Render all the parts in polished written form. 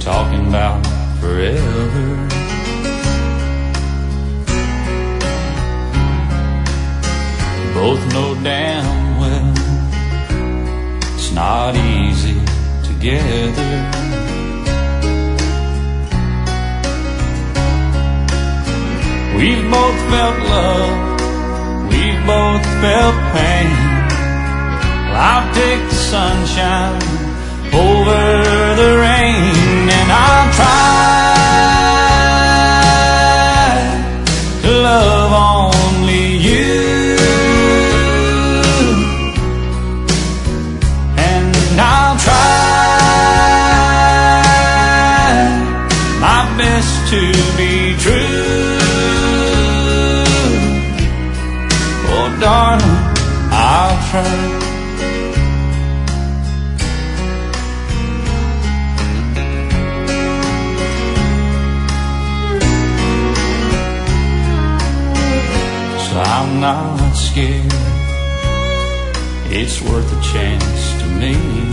talking about forever. Both know damn well it's not easy together. We've both felt love, we've both felt pain. Well, I'll take the sunshine over the rain, and I'll try to love only you. And I'll try my best to be true. Oh, darling, I'll try. I'm not scared, it's worth a chance to me.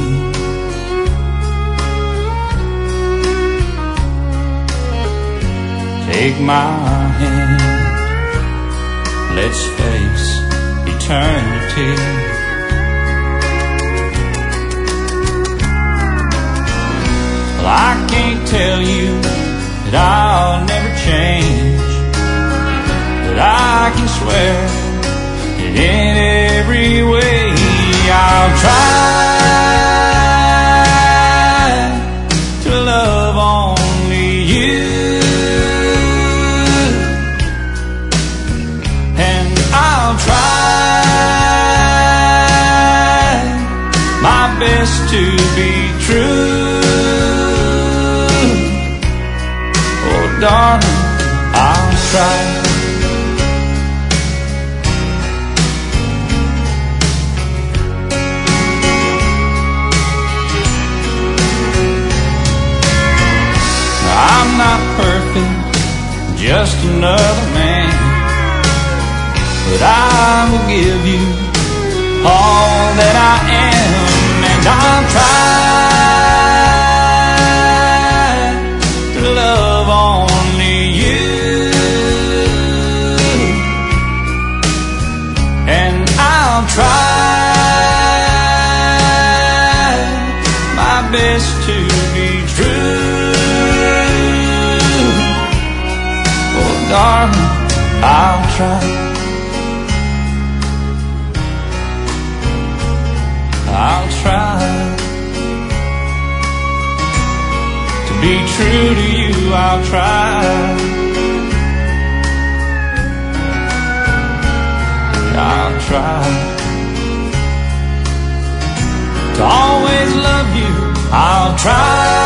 Take my hand, let's face eternity. Well, I can't tell you that I'll never change, but I can swear that in every way I'll try to love only you. And I'll try my best to be true. Oh, darling, I'll try. I'm not perfect, just another man, but I will give you all that I am, and I'll try to love only you. And I'll try my best to be true. Darling, I'll try. I'll try to be true to you. I'll try. I'll try to always love you. I'll try.